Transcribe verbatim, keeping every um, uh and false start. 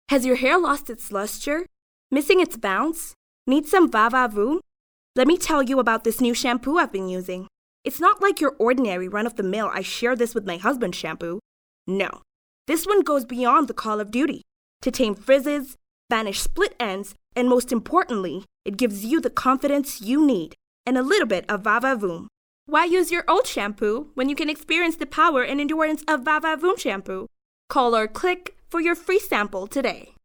Has your hair lost its luster? Missing its bounce? Need some va-va-voom? Let me tell you about this new shampoo I've been using. It's not like your ordinary run-of-the-mill I share this with my husband shampoo. No. This one goes beyond the call of duty to tame frizzes, banish split ends, and most importantly, it gives you the confidence you need and a little bit of va-va-voom. Why use your old shampoo when you can experience the power and endurance of va-va-voom shampoo? Call or click for your free sample today.